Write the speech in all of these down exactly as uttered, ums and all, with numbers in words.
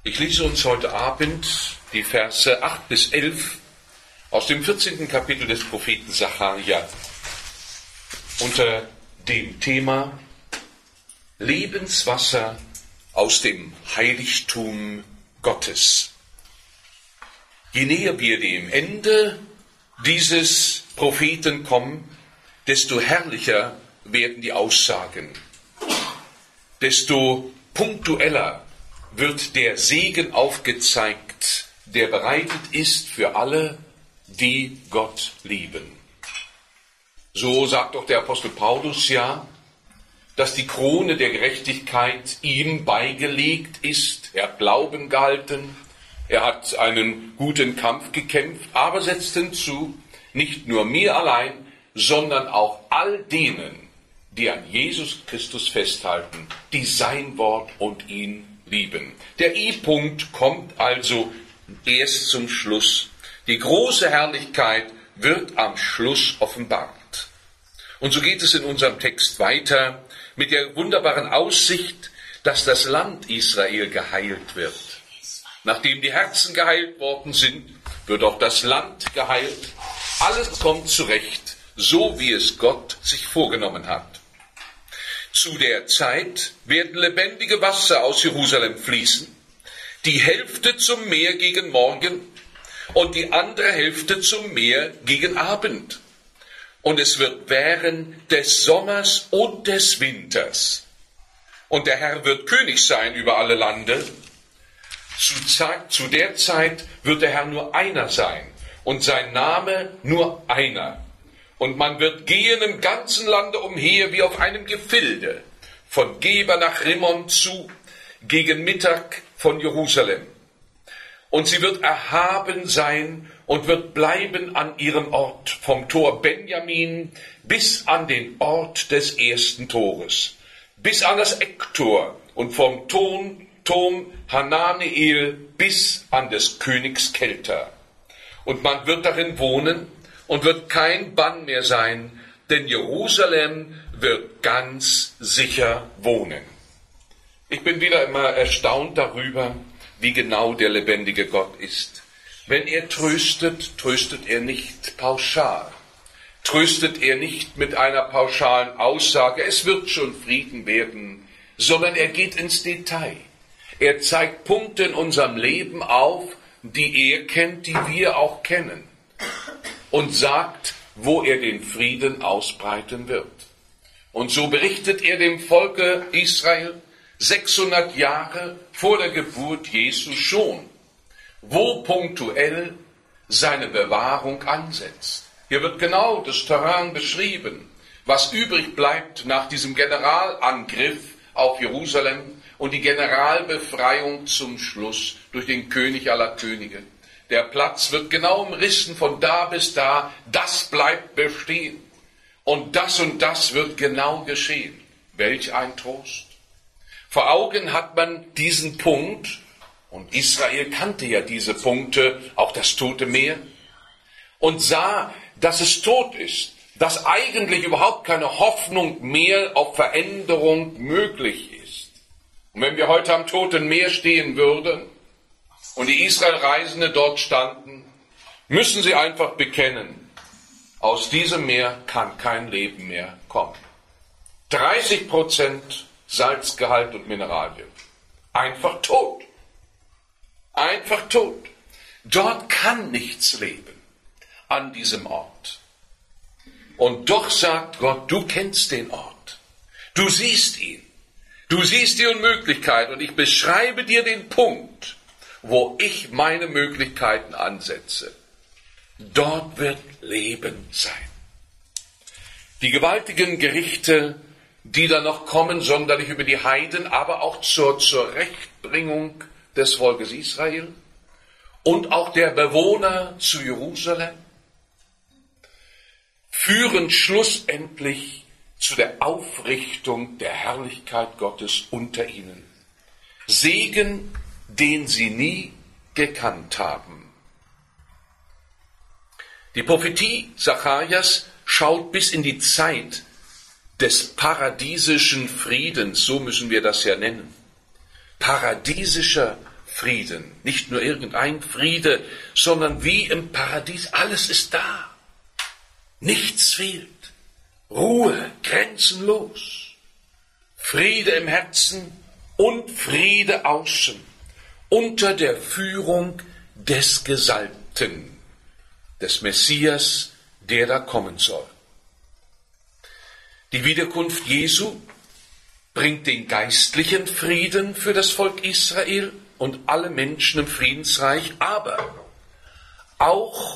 Ich lese uns heute Abend die Verse acht bis elf aus dem vierzehnten Kapitel des Propheten Sacharja unter dem Thema Lebenswasser aus dem Heiligtum Gottes. Je näher wir dem Ende dieses Propheten kommen, desto herrlicher werden die Aussagen, desto punktueller wird der Segen aufgezeigt, der bereitet ist für alle, die Gott lieben. So sagt doch der Apostel Paulus ja, dass die Krone der Gerechtigkeit ihm beigelegt ist. Er hat Glauben gehalten, er hat einen guten Kampf gekämpft, aber setzt hinzu, nicht nur mir allein, sondern auch all denen, die an Jesus Christus festhalten, die sein Wort und ihn lieben. Der I-Punkt kommt also erst zum Schluss. Die große Herrlichkeit wird am Schluss offenbart. Und so geht es in unserem Text weiter mit der wunderbaren Aussicht, dass das Land Israel geheilt wird. Nachdem die Herzen geheilt worden sind, wird auch das Land geheilt. Alles kommt zurecht, so wie es Gott sich vorgenommen hat. Zu der Zeit werden lebendige Wasser aus Jerusalem fließen, die Hälfte zum Meer gegen Morgen und die andere Hälfte zum Meer gegen Abend. Und es wird während des Sommers und des Winters. Und der Herr wird König sein über alle Lande. Zu, Zeit, zu der Zeit wird der Herr nur einer sein und sein Name nur einer. Und man wird gehen im ganzen Lande umher wie auf einem Gefilde, von Geber nach Rimmon zu, gegen Mittag von Jerusalem. Und sie wird erhaben sein und wird bleiben an ihrem Ort, vom Tor Benjamin bis an den Ort des ersten Tores, bis an das Ecktor und vom Turm, Turm Hananeel bis an des Königs Kelter. Und man wird darin wohnen, und wird kein Bann mehr sein, denn Jerusalem wird ganz sicher wohnen. Ich bin wieder immer erstaunt darüber, wie genau der lebendige Gott ist. Wenn er tröstet, tröstet er nicht pauschal. Tröstet er nicht mit einer pauschalen Aussage, es wird schon Frieden werden, sondern er geht ins Detail. Er zeigt Punkte in unserem Leben auf, die er kennt, die wir auch kennen. Und sagt, wo er den Frieden ausbreiten wird. Und so berichtet er dem Volke Israel sechshundert Jahre vor der Geburt Jesu schon, wo punktuell seine Bewahrung ansetzt. Hier wird genau das Terrain beschrieben, was übrig bleibt nach diesem Generalangriff auf Jerusalem und die Generalbefreiung zum Schluss durch den König aller Könige. Der Platz wird genau umrissen von da bis da, das bleibt bestehen. Und das und das wird genau geschehen. Welch ein Trost. Vor Augen hat man diesen Punkt, und Israel kannte ja diese Punkte, auch das Tote Meer, und sah, dass es tot ist, dass eigentlich überhaupt keine Hoffnung mehr auf Veränderung möglich ist. Und wenn wir heute am Toten Meer stehen würden, und die Israelreisende dort standen, müssen sie einfach bekennen, aus diesem Meer kann kein Leben mehr kommen. dreißig Prozent Salzgehalt und Mineralien. Einfach tot. Einfach tot. Dort kann nichts leben, an diesem Ort. Und doch sagt Gott, du kennst den Ort. Du siehst ihn. Du siehst die Unmöglichkeit und ich beschreibe dir den Punkt, wo ich meine Möglichkeiten ansetze. Dort wird Leben sein. Die gewaltigen Gerichte, die da noch kommen, sonderlich über die Heiden, aber auch zur Zurechtbringung des Volkes Israel und auch der Bewohner zu Jerusalem, führen schlussendlich zu der Aufrichtung der Herrlichkeit Gottes unter ihnen. Segen, den sie nie gekannt haben. Die Prophetie Sacharjas schaut bis in die Zeit des paradiesischen Friedens, so müssen wir das ja nennen. Paradiesischer Frieden. Nicht nur irgendein Friede, sondern wie im Paradies. Alles ist da. Nichts fehlt. Ruhe, grenzenlos. Friede im Herzen und Friede außen. Unter der Führung des Gesalbten, des Messias, der da kommen soll. Die Wiederkunft Jesu bringt den geistlichen Frieden für das Volk Israel und alle Menschen im Friedensreich, aber auch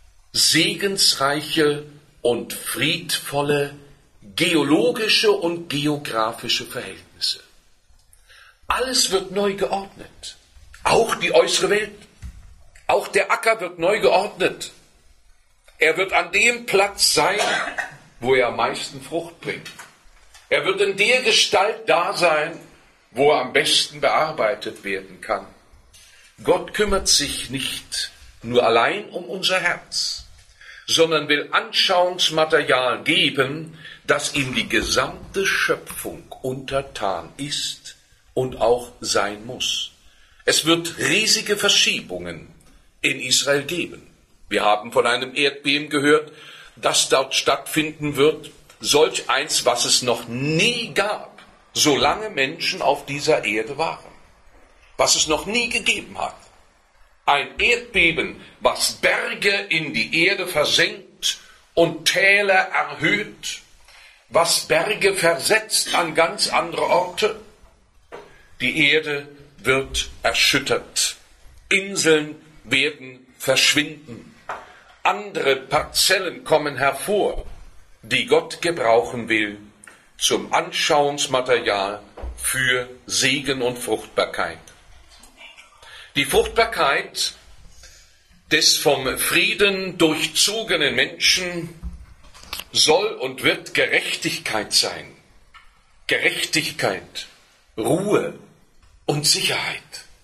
segensreiche und friedvolle geologische und geografische Verhältnisse. Alles wird neu geordnet, auch die äußere Welt. Auch der Acker wird neu geordnet. Er wird an dem Platz sein, wo er am meisten Frucht bringt. Er wird in der Gestalt da sein, wo er am besten bearbeitet werden kann. Gott kümmert sich nicht nur allein um unser Herz, sondern will Anschauungsmaterial geben, das ihm die gesamte Schöpfung untertan ist und auch sein muss. Es wird riesige Verschiebungen in Israel geben. Wir haben von einem Erdbeben gehört, das dort stattfinden wird, solch eins, was es noch nie gab, solange Menschen auf dieser Erde waren, was es noch nie gegeben hat. Ein Erdbeben, was Berge in die Erde versenkt und Täler erhöht, was Berge versetzt an ganz andere Orte. Die Erde wird erschüttert, Inseln werden verschwinden, andere Parzellen kommen hervor, die Gott gebrauchen will zum Anschauungsmaterial für Segen und Fruchtbarkeit. Die Fruchtbarkeit des vom Frieden durchzogenen Menschen soll und wird Gerechtigkeit sein. Gerechtigkeit, Ruhe und Sicherheit.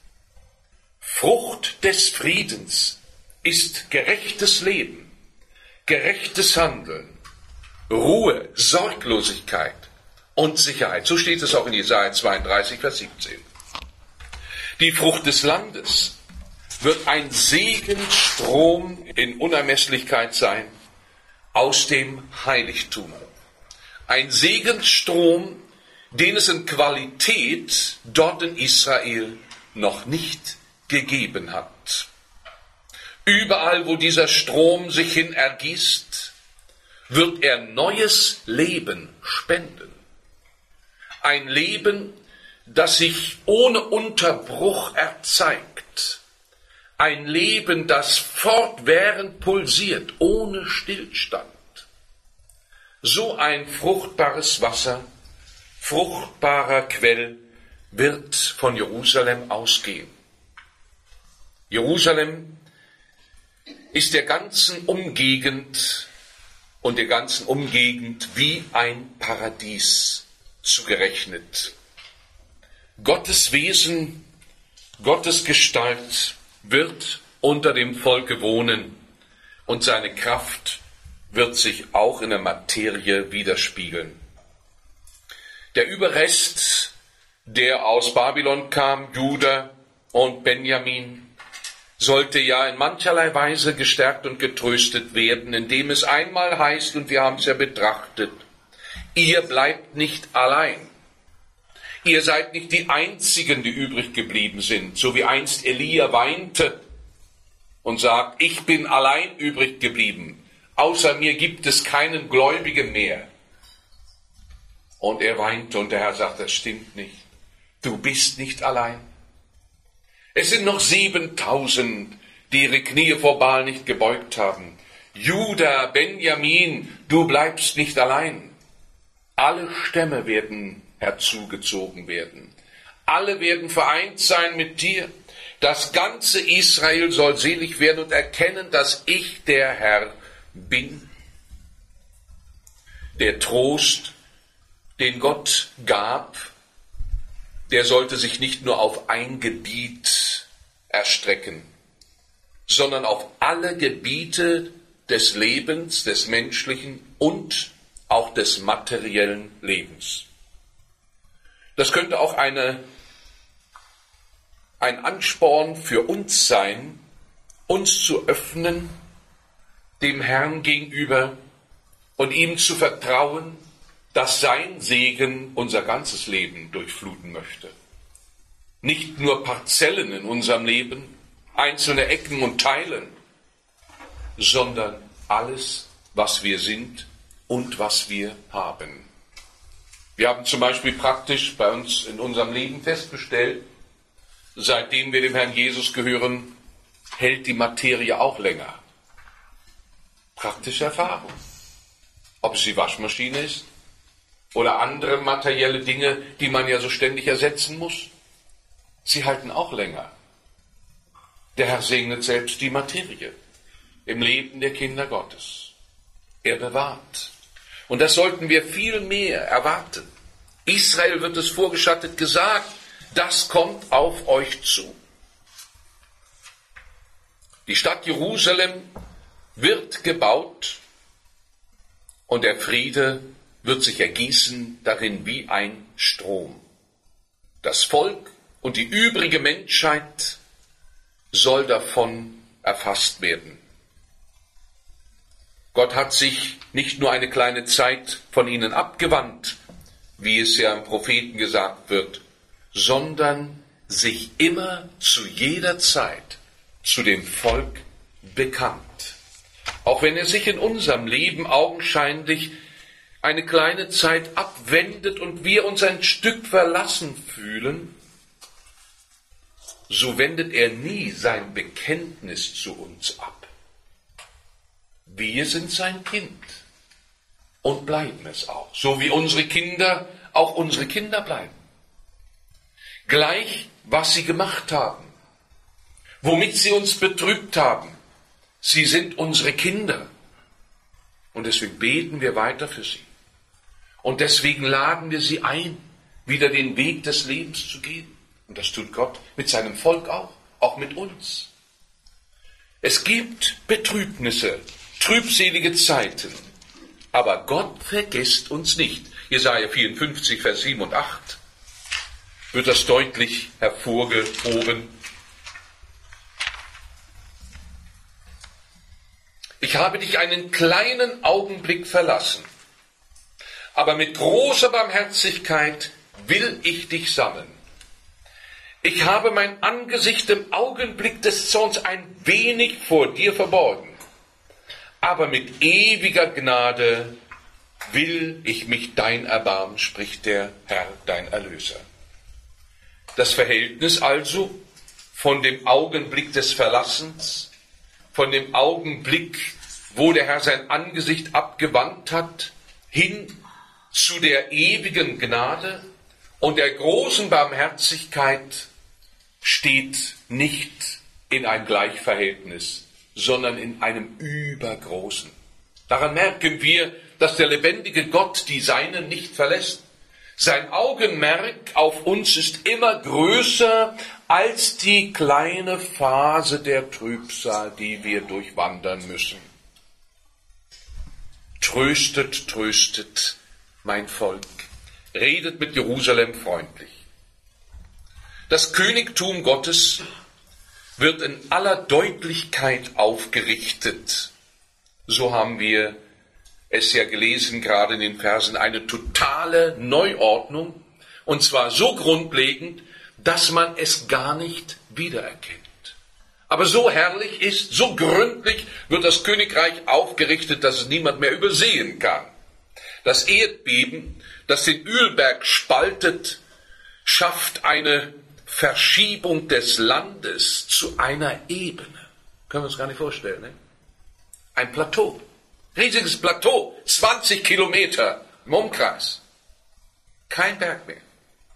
Frucht des Friedens ist gerechtes Leben, gerechtes Handeln, Ruhe, Sorglosigkeit und Sicherheit. So steht es auch in Jesaja zweiunddreißig, Vers siebzehn. Die Frucht des Landes wird ein Segenstrom in Unermesslichkeit sein aus dem Heiligtum. Ein Segenstrom, den es in Qualität dort in Israel noch nicht gegeben hat. Überall, wo dieser Strom sich hin ergießt, wird er neues Leben spenden. Ein Leben, das sich ohne Unterbruch erzeigt. Ein Leben, das fortwährend pulsiert, ohne Stillstand. So ein fruchtbares Wasser, fruchtbarer Quell wird von Jerusalem ausgehen. Jerusalem ist der ganzen Umgegend und der ganzen Umgegend wie ein Paradies zugerechnet. Gottes Wesen, Gottes Gestalt wird unter dem Volke wohnen und seine Kraft wird sich auch in der Materie widerspiegeln. Der Überrest, der aus Babylon kam, Juda und Benjamin, sollte ja in mancherlei Weise gestärkt und getröstet werden, indem es einmal heißt, und wir haben es ja betrachtet, ihr bleibt nicht allein. Ihr seid nicht die Einzigen, die übrig geblieben sind, so wie einst Elia weinte und sagt, ich bin allein übrig geblieben, außer mir gibt es keinen Gläubigen mehr. Und er weinte und der Herr sagt, das stimmt nicht, du bist nicht allein. Es sind noch siebentausend, die ihre Knie vor Baal nicht gebeugt haben. Juda, Benjamin, du bleibst nicht allein. Alle Stämme werden herzugezogen werden. Alle werden vereint sein mit dir. Das ganze Israel soll selig werden und erkennen, dass ich der Herr bin. Der Trost, den Gott gab, der sollte sich nicht nur auf ein Gebiet erstrecken, sondern auf alle Gebiete des Lebens, des menschlichen und auch des materiellen Lebens. Das könnte auch eine, ein Ansporn für uns sein, uns zu öffnen dem Herrn gegenüber und ihm zu vertrauen, dass sein Segen unser ganzes Leben durchfluten möchte. Nicht nur Parzellen in unserem Leben, einzelne Ecken und Teilen, sondern alles, was wir sind und was wir haben. Wir haben zum Beispiel praktisch bei uns in unserem Leben festgestellt, seitdem wir dem Herrn Jesus gehören, hält die Materie auch länger. Praktische Erfahrung. Ob es die Waschmaschine ist oder andere materielle Dinge, die man ja so ständig ersetzen muss, sie halten auch länger. Der Herr segnet selbst die Materie im Leben der Kinder Gottes. Er bewahrt. Und das sollten wir viel mehr erwarten. Israel wird es vorgeschattet gesagt, das kommt auf euch zu. Die Stadt Jerusalem wird gebaut und der Friede wird sich ergießen darin wie ein Strom. Das Volk und die übrige Menschheit soll davon erfasst werden. Gott hat sich nicht nur eine kleine Zeit von ihnen abgewandt, wie es ja im Propheten gesagt wird, sondern sich immer zu jeder Zeit zu dem Volk bekannt. Auch wenn er sich in unserem Leben augenscheinlich eine kleine Zeit abwendet und wir uns ein Stück verlassen fühlen, so wendet er nie sein Bekenntnis zu uns ab. Wir sind sein Kind und bleiben es auch, so wie unsere Kinder auch unsere Kinder bleiben. Gleich, was sie gemacht haben, womit sie uns betrübt haben, sie sind unsere Kinder. Und deswegen beten wir weiter für sie. Und deswegen laden wir sie ein, wieder den Weg des Lebens zu gehen. Und das tut Gott mit seinem Volk auch, auch mit uns. Es gibt Betrübnisse, trübselige Zeiten, aber Gott vergisst uns nicht. Jesaja vierundfünfzig, Vers sieben und acht wird das deutlich hervorgehoben. Ich habe dich einen kleinen Augenblick verlassen, aber mit großer Barmherzigkeit will ich dich sammeln. Ich habe mein Angesicht im Augenblick des Zorns ein wenig vor dir verborgen, aber mit ewiger Gnade will ich mich dein erbarmen, spricht der Herr, dein Erlöser. Das Verhältnis also von dem Augenblick des Verlassens, von dem Augenblick, wo der Herr sein Angesicht abgewandt hat, hin zu der ewigen Gnade und der großen Barmherzigkeit steht nicht in einem Gleichverhältnis, sondern in einem übergroßen. Daran merken wir, dass der lebendige Gott die Seinen nicht verlässt. Sein Augenmerk auf uns ist immer größer als die kleine Phase der Trübsal, die wir durchwandern müssen. Tröstet, tröstet mein Volk, redet mit Jerusalem freundlich. Das Königtum Gottes wird in aller Deutlichkeit aufgerichtet. So haben wir es ja gelesen, gerade in den Versen, eine totale Neuordnung, und zwar so grundlegend, dass man es gar nicht wiedererkennt. Aber so herrlich ist, so gründlich wird das Königreich aufgerichtet, dass es niemand mehr übersehen kann. Das Erdbeben, das den Ölberg spaltet, schafft eine Verschiebung des Landes zu einer Ebene. Können wir uns gar nicht vorstellen, ne? Ein Plateau, riesiges Plateau, zwanzig Kilometer im Umkreis. Kein Berg mehr.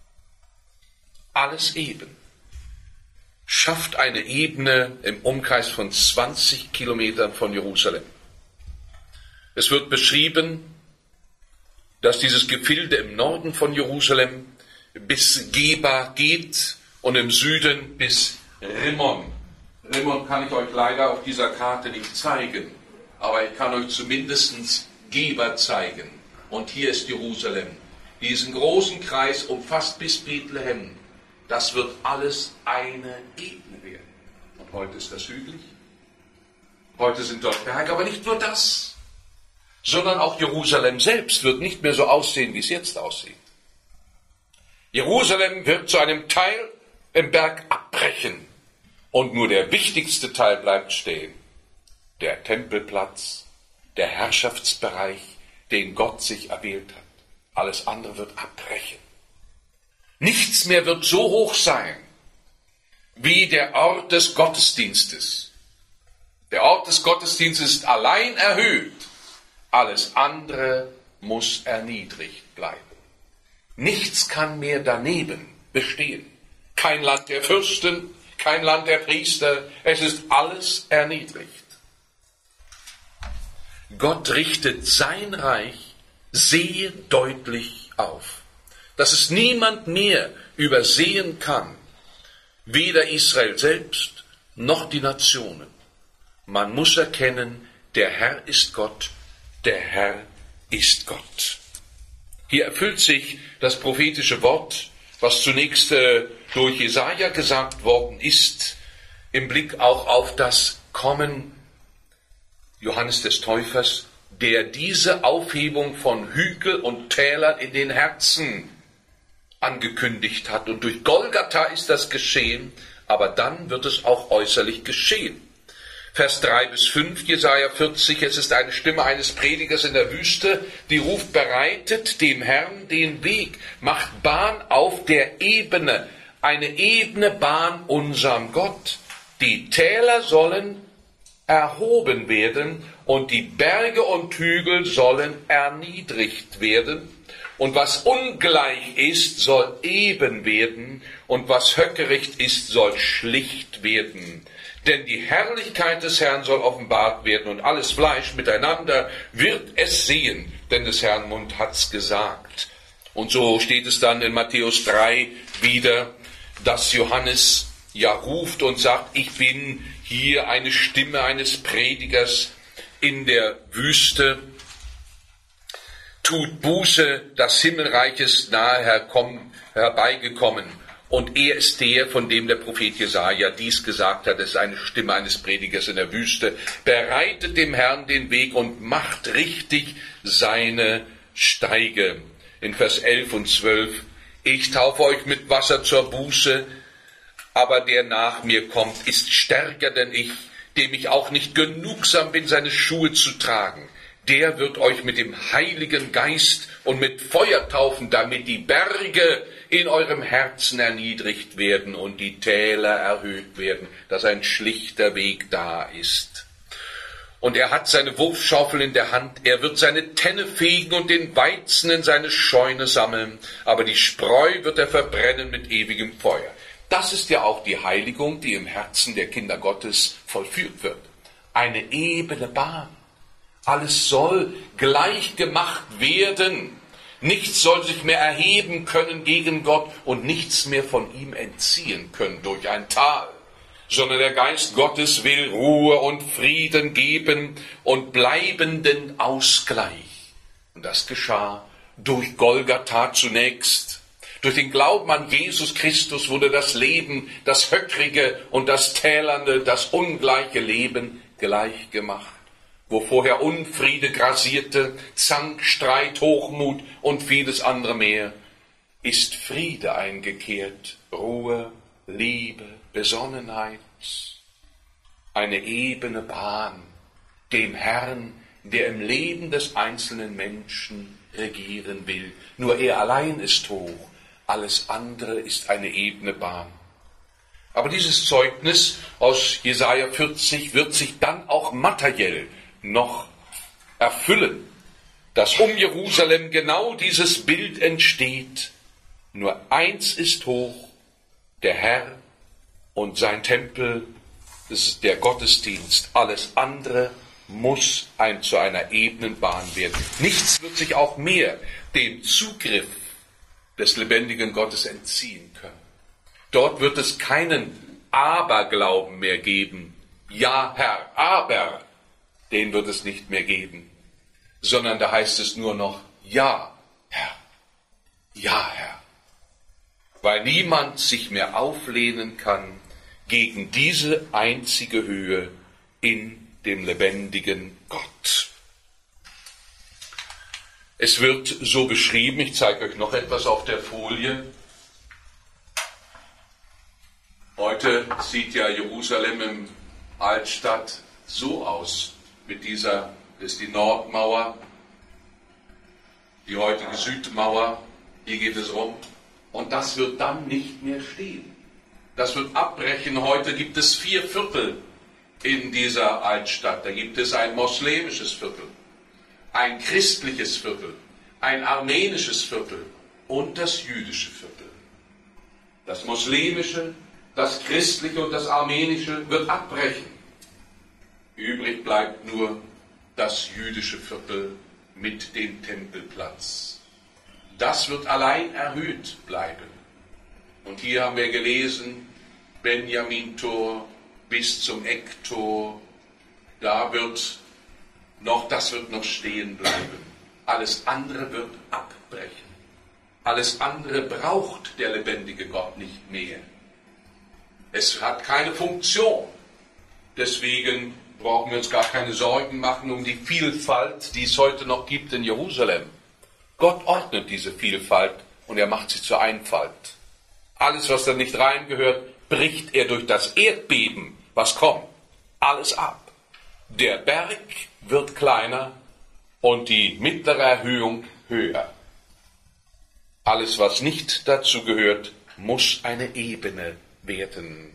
Alles eben. Schafft eine Ebene im Umkreis von zwanzig Kilometern von Jerusalem. Es wird beschrieben, dass dieses Gefilde im Norden von Jerusalem bis Geba geht und im Süden bis Rimmon. Rimmon kann ich euch leider auf dieser Karte nicht zeigen, aber ich kann euch zumindest Geba zeigen. Und hier ist Jerusalem. Diesen großen Kreis umfasst bis Bethlehem Das wird alles eine Ebene werden. Und heute ist das hügelig. Heute sind dort Berge, aber nicht nur das, sondern auch Jerusalem selbst wird nicht mehr so aussehen, wie es jetzt aussieht. Jerusalem wird zu einem Teil im Berg abbrechen und nur der wichtigste Teil bleibt stehen. Der Tempelplatz, der Herrschaftsbereich, den Gott sich erwählt hat. Alles andere wird abbrechen. Nichts mehr wird so hoch sein wie der Ort des Gottesdienstes. Der Ort des Gottesdienstes ist allein erhöht. Alles andere muss erniedrigt bleiben. Nichts kann mehr daneben bestehen. Kein Land der Fürsten, kein Land der Priester. Es ist alles erniedrigt. Gott richtet sein Reich sehr deutlich auf, dass es niemand mehr übersehen kann, weder Israel selbst noch die Nationen. Man muss erkennen, der Herr ist Gott, der Herr ist Gott. Hier erfüllt sich das prophetische Wort, was zunächst äh, durch Jesaja gesagt worden ist, im Blick auch auf das Kommen Johannes des Täufers, der diese Aufhebung von Hügel und Tälern in den Herzen angekündigt hat. Und durch Golgatha ist das geschehen, aber dann wird es auch äußerlich geschehen. Vers drei bis fünf, Jesaja vierzig, es ist eine Stimme eines Predigers in der Wüste, die ruft, bereitet dem Herrn den Weg, macht Bahn auf der Ebene, eine ebene Bahn unserem Gott. Die Täler sollen erhoben werden und die Berge und Hügel sollen erniedrigt werden. Und was ungleich ist, soll eben werden, und was höckericht ist, soll schlicht werden. Denn die Herrlichkeit des Herrn soll offenbart werden, und alles Fleisch miteinander wird es sehen, denn des Herrn Mund hat's gesagt. Und so steht es dann in Matthäus drei wieder, dass Johannes ja ruft und sagt, ich bin hier eine Stimme eines Predigers in der Wüste. Tut Buße, das Himmelreich ist nahe herkommen, herbeigekommen. Und er ist der, von dem der Prophet Jesaja dies gesagt hat, es ist eine Stimme eines Predigers in der Wüste. Bereitet dem Herrn den Weg und macht richtig seine Steige. In Vers elf und zwölf, ich taufe euch mit Wasser zur Buße, aber der nach mir kommt, ist stärker denn ich, dem ich auch nicht genugsam bin, seine Schuhe zu tragen. Der wird euch mit dem Heiligen Geist und mit Feuer taufen, damit die Berge in eurem Herzen erniedrigt werden und die Täler erhöht werden, dass ein schlichter Weg da ist. Und er hat seine Wurfschaufel in der Hand, er wird seine Tenne fegen und den Weizen in seine Scheune sammeln, aber die Spreu wird er verbrennen mit ewigem Feuer. Das ist ja auch die Heiligung, die im Herzen der Kinder Gottes vollführt wird. Eine ebene Bahn. Alles soll gleich gemacht werden. Nichts soll sich mehr erheben können gegen Gott und nichts mehr von ihm entziehen können durch ein Tal. Sondern der Geist Gottes will Ruhe und Frieden geben und bleibenden Ausgleich. Und das geschah durch Golgatha zunächst. Durch den Glauben an Jesus Christus wurde das Leben, das höckrige und das tälernde, das ungleiche Leben gleich gemacht. Wo vorher Unfriede grassierte, Zank, Streit, Hochmut und vieles andere mehr, ist Friede eingekehrt, Ruhe, Liebe, Besonnenheit, eine ebene Bahn, dem Herrn, der im Leben des einzelnen Menschen regieren will. Nur er allein ist hoch, alles andere ist eine ebene Bahn. Aber dieses Zeugnis aus Jesaja vierzig wird sich dann auch materiell noch erfüllen, dass um Jerusalem genau dieses Bild entsteht. Nur eins ist hoch, der Herr und sein Tempel, das ist der Gottesdienst. Alles andere muss ein, zu einer ebenen Bahn werden. Nichts wird sich auch mehr dem Zugriff des lebendigen Gottes entziehen können. Dort wird es keinen Aberglauben mehr geben. Ja, Herr, aber den wird es nicht mehr geben, sondern da heißt es nur noch, ja, Herr, ja, Herr. weil niemand sich mehr auflehnen kann gegen diese einzige Höhe in dem lebendigen Gott. Es wird so beschrieben, ich zeige euch noch etwas auf der Folie. Heute sieht ja Jerusalem im Altstadt so aus, mit dieser, das ist die Nordmauer, die heutige Südmauer, hier geht es rum. Und das wird dann nicht mehr stehen. Das wird abbrechen. Heute gibt es vier Viertel in dieser Altstadt. Da gibt es ein moslemisches Viertel, ein christliches Viertel, ein armenisches Viertel und das jüdische Viertel. Das moslemische, das christliche und das armenische wird abbrechen. Übrig bleibt nur das jüdische Viertel mit dem Tempelplatz. Das wird allein erhöht bleiben. Und hier haben wir gelesen, Benjamin-Tor bis zum Ecktor, da wird noch, das wird noch stehen bleiben. Alles andere wird abbrechen. Alles andere braucht der lebendige Gott nicht mehr. Es hat keine Funktion. Deswegen brauchen wir uns gar keine Sorgen machen um die Vielfalt, die es heute noch gibt in Jerusalem. Gott ordnet diese Vielfalt und er macht sie zur Einfalt. Alles, was da nicht reingehört, bricht er durch das Erdbeben, was kommt, alles ab. Der Berg wird kleiner und die mittlere Erhöhung höher. Alles, was nicht dazu gehört, muss eine Ebene werden.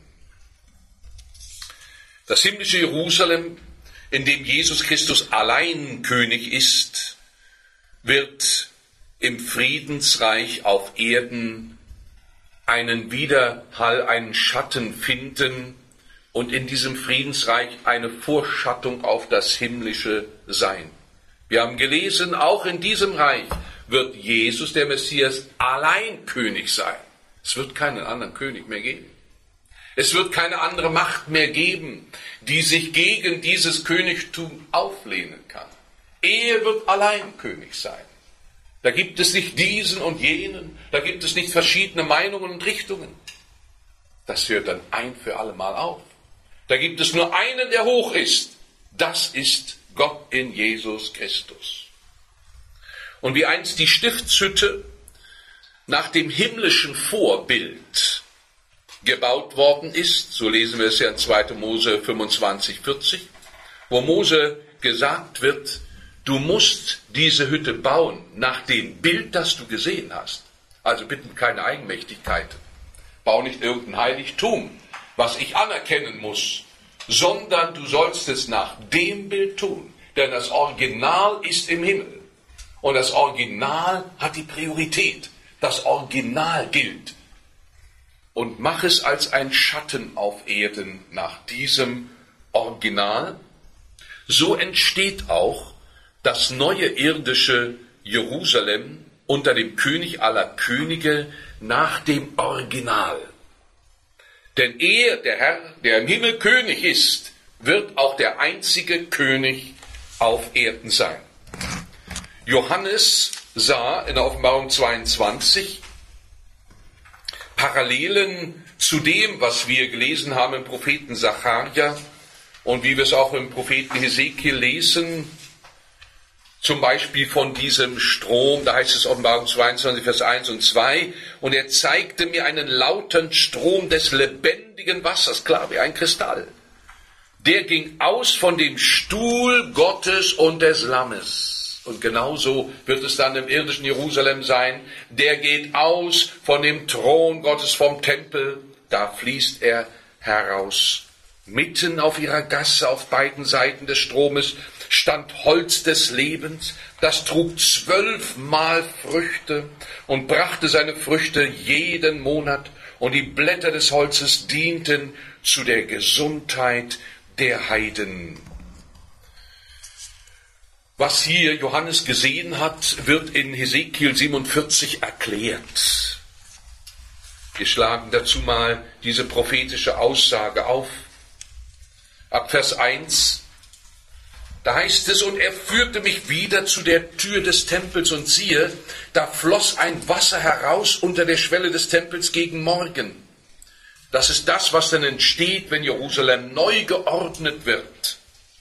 Das himmlische Jerusalem, in dem Jesus Christus allein König ist, wird im Friedensreich auf Erden einen Widerhall, einen Schatten finden und in diesem Friedensreich eine Vorschattung auf das Himmlische sein. Wir haben gelesen, auch in diesem Reich wird Jesus, der Messias, allein König sein. Es wird keinen anderen König mehr geben. Es wird keine andere Macht mehr geben, die sich gegen dieses Königtum auflehnen kann. Er wird allein König sein. Da gibt es nicht diesen und jenen, da gibt es nicht verschiedene Meinungen und Richtungen. Das hört dann ein für alle Mal auf. Da gibt es nur einen, der hoch ist. Das ist Gott in Jesus Christus. Und wie einst die Stiftshütte nach dem himmlischen Vorbild gebaut worden ist, so lesen wir es ja in zweiter Mose fünfundzwanzig, vierzig, wo Mose gesagt wird, du musst diese Hütte bauen nach dem Bild, das du gesehen hast. Also bitte keine Eigenmächtigkeiten. Bau nicht irgendein Heiligtum, was ich anerkennen muss, sondern du sollst es nach dem Bild tun. Denn das Original ist im Himmel. Und das Original hat die Priorität. Das Original gilt. Und mach es als ein Schatten auf Erden nach diesem Original. So entsteht auch das neue irdische Jerusalem unter dem König aller Könige nach dem Original. Denn er, der Herr, der im Himmel König ist, wird auch der einzige König auf Erden sein. Johannes sah in der Offenbarung zweiundzwanzig Parallelen zu dem, was wir gelesen haben im Propheten Sacharja und wie wir es auch im Propheten Hesekiel lesen, zum Beispiel von diesem Strom, da heißt es Offenbarung zweiundzwanzig, Vers eins und zwei, und er zeigte mir einen lauten Strom des lebendigen Wassers, klar wie ein Kristall. Der ging aus von dem Stuhl Gottes und des Lammes. Und genauso wird es dann im irdischen Jerusalem sein. Der geht aus von dem Thron Gottes, vom Tempel. Da fließt er heraus. Mitten auf ihrer Gasse auf beiden Seiten des Stromes stand Holz des Lebens. Das trug zwölfmal Früchte und brachte seine Früchte jeden Monat. Und die Blätter des Holzes dienten zu der Gesundheit der Heiden. Was hier Johannes gesehen hat, wird in Hesekiel siebenundvierzig erklärt. Wir schlagen dazu mal diese prophetische Aussage auf. Ab Vers eins. Da heißt es, und er führte mich wieder zu der Tür des Tempels, und siehe, da floss ein Wasser heraus unter der Schwelle des Tempels gegen Morgen. Das ist das, was dann entsteht, wenn Jerusalem neu geordnet wird.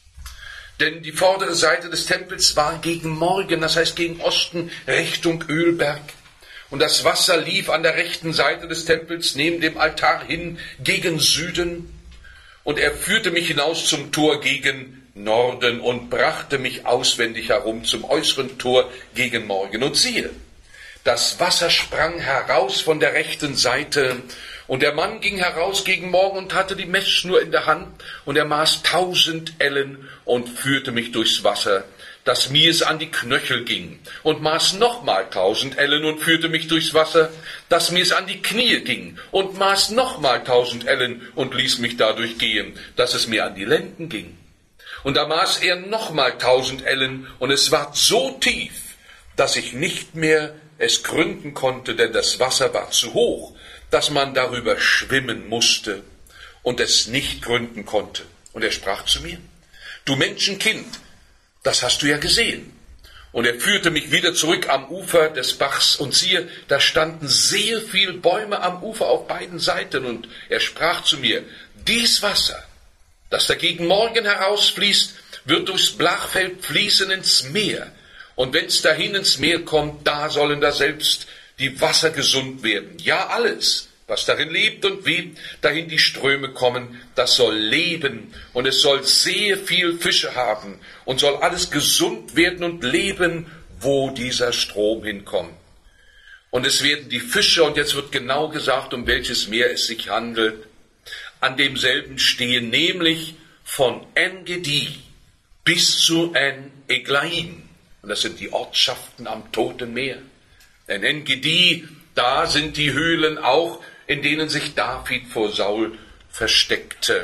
Denn die vordere Seite des Tempels war gegen Morgen, das heißt gegen Osten, Richtung Ölberg. Und das Wasser lief an der rechten Seite des Tempels neben dem Altar hin gegen Süden. Und er führte mich hinaus zum Tor gegen Norden und brachte mich auswendig herum zum äußeren Tor gegen Morgen. Und siehe, das Wasser sprang heraus von der rechten Seite, und der Mann ging heraus gegen Morgen und hatte die Messschnur in der Hand, und er maß tausend Ellen und führte mich durchs Wasser, dass mir es an die Knöchel ging, und maß nochmal tausend Ellen und führte mich durchs Wasser, dass mir es an die Knie ging, und maß nochmal tausend Ellen und ließ mich dadurch gehen, dass es mir an die Lenden ging. Und da maß er nochmal tausend Ellen, und es war so tief, dass ich nicht mehr es gründen konnte, denn das Wasser war zu hoch, dass man darüber schwimmen musste und es nicht gründen konnte. Und er sprach zu mir, du Menschenkind, das hast du ja gesehen. Und er führte mich wieder zurück am Ufer des Bachs, und siehe, da standen sehr viele Bäume am Ufer auf beiden Seiten. Und er sprach zu mir, dies Wasser, das da gegen Morgen herausfließt, wird durchs Blachfeld fließen ins Meer. Und wenn es dahin ins Meer kommt, da sollen da selbst die Wasser gesund werden. Ja, alles, was darin lebt und webt, dahin die Ströme kommen, das soll leben. Und es soll sehr viel Fische haben und soll alles gesund werden und leben, wo dieser Strom hinkommt. Und es werden die Fische, und jetzt wird genau gesagt, um welches Meer es sich handelt, an demselben stehen, nämlich von En-Gedi bis zu En-Eglaim. Und das sind die Ortschaften am Toten Meer. Denn En-Gedi, da sind die Höhlen auch, in denen sich David vor Saul versteckte.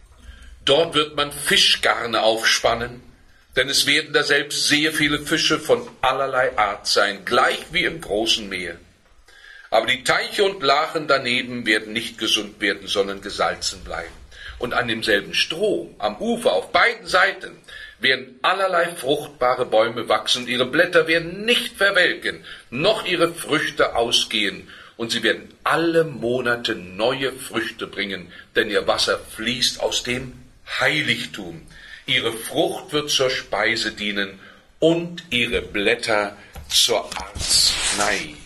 Dort wird man Fischgarne aufspannen, denn es werden da selbst sehr viele Fische von allerlei Art sein, gleich wie im großen Meer. Aber die Teiche und Lachen daneben werden nicht gesund werden, sondern gesalzen bleiben. Und an demselben Strom, am Ufer, auf beiden Seiten, werden allerlei fruchtbare Bäume wachsen, und ihre Blätter werden nicht verwelken, noch ihre Früchte ausgehen, und sie werden alle Monate neue Früchte bringen, denn ihr Wasser fließt aus dem Heiligtum. Ihre Frucht wird zur Speise dienen und ihre Blätter zur Arznei.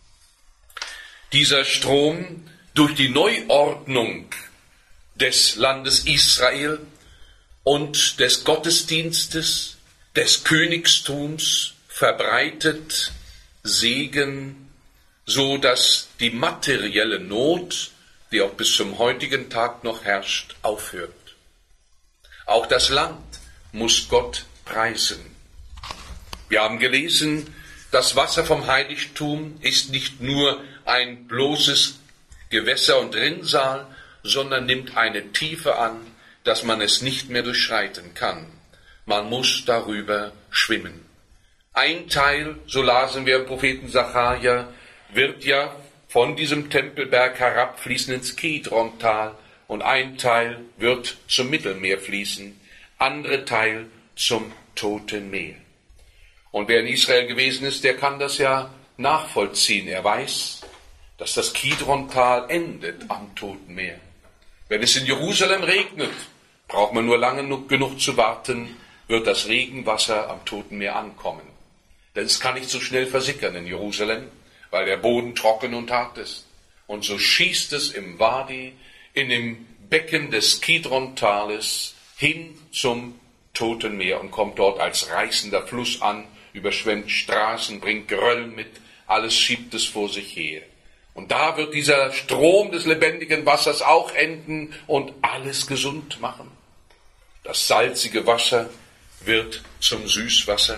Dieser Strom durch die Neuordnung des Landes Israel und des Gottesdienstes, des Königstums verbreitet Segen, so dass die materielle Not, die auch bis zum heutigen Tag noch herrscht, aufhört. Auch das Land muss Gott preisen. Wir haben gelesen, das Wasser vom Heiligtum ist nicht nur ein bloßes Gewässer und Rinnsal, sondern nimmt eine Tiefe an, dass man es nicht mehr durchschreiten kann. Man muss darüber schwimmen. Ein Teil, so lasen wir im Propheten Sacharja, wird ja von diesem Tempelberg herabfließen ins Kidrontal, und ein Teil wird zum Mittelmeer fließen, andere Teil zum Toten Meer. Und wer in Israel gewesen ist, der kann das ja nachvollziehen. Er weiß, dass das Kidrontal endet am Toten Meer. Wenn es in Jerusalem regnet, braucht man nur lange genug zu warten, wird das Regenwasser am Toten Meer ankommen. Denn es kann nicht so schnell versickern in Jerusalem, weil der Boden trocken und hart ist. Und so schießt es im Wadi, in dem Becken des Kidrontales, hin zum Toten Meer und kommt dort als reißender Fluss an, überschwemmt Straßen, bringt Geröll mit, alles schiebt es vor sich her. Und da wird dieser Strom des lebendigen Wassers auch enden und alles gesund machen. Das salzige Wasser wird zum Süßwasser.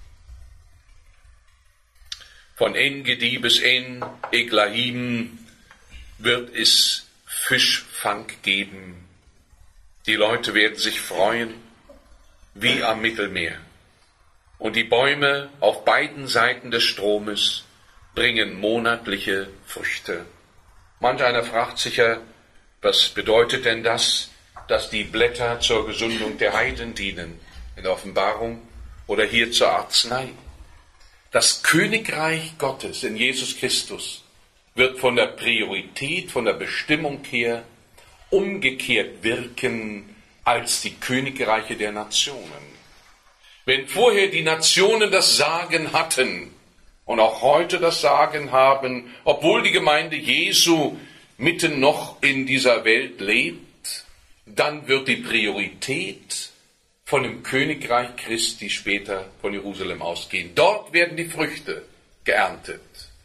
Von En-Gedi bis En-Eglaim wird es Fischfang geben. Die Leute werden sich freuen wie am Mittelmeer. Und die Bäume auf beiden Seiten des Stromes bringen monatliche Früchte. Manch einer fragt sich ja, was bedeutet denn das, dass die Blätter zur Gesundung der Heiden dienen? in der Offenbarung oder hier zur Arznei. Das Königreich Gottes in Jesus Christus wird von der Priorität, von der Bestimmung her umgekehrt wirken als die Königreiche der Nationen. Wenn vorher die Nationen das Sagen hatten und auch heute das Sagen haben, obwohl die Gemeinde Jesu mitten noch in dieser Welt lebt, dann wird die Priorität von dem Königreich Christi später von Jerusalem ausgehen. Dort werden die Früchte geerntet.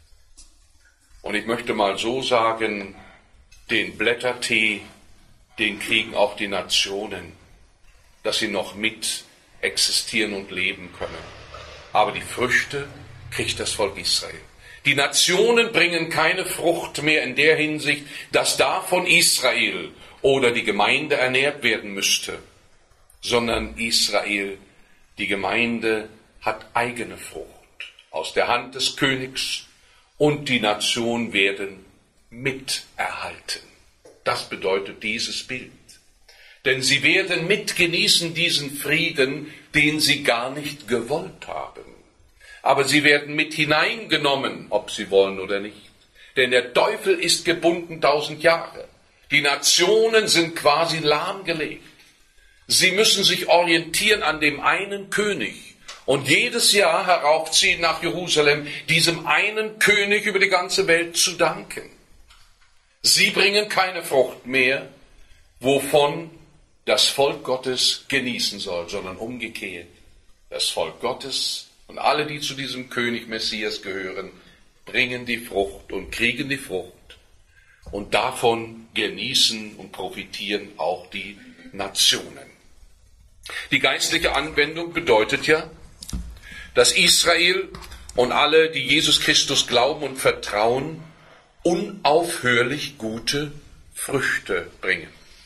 Und ich möchte mal so sagen, den Blättertee, den kriegen auch die Nationen, dass sie noch mit existieren und leben können. Aber die Früchte kriegt das Volk Israel. Die Nationen bringen keine Frucht mehr in der Hinsicht, dass davon Israel oder die Gemeinde ernährt werden müsste, sondern Israel, die Gemeinde, hat eigene Frucht aus der Hand des Königs und die Nationen werden miterhalten. Das bedeutet dieses Bild. Denn sie werden mitgenießen diesen Frieden, den sie gar nicht gewollt haben. Aber sie werden mit hineingenommen, ob sie wollen oder nicht. Denn der Teufel ist gebunden tausend Jahre. Die Nationen sind quasi lahmgelegt. Sie müssen sich orientieren an dem einen König und jedes Jahr heraufziehen nach Jerusalem, diesem einen König über die ganze Welt zu danken. Sie bringen keine Frucht mehr, wovon das Volk Gottes genießen soll, sondern umgekehrt. Das Volk Gottes und alle, die zu diesem König Messias gehören, bringen die Frucht und kriegen die Frucht. Und davon genießen und profitieren auch die Nationen. Die geistliche Anwendung bedeutet ja, dass Israel und alle, die Jesus Christus glauben und vertrauen, unaufhörlich gute Früchte bringen.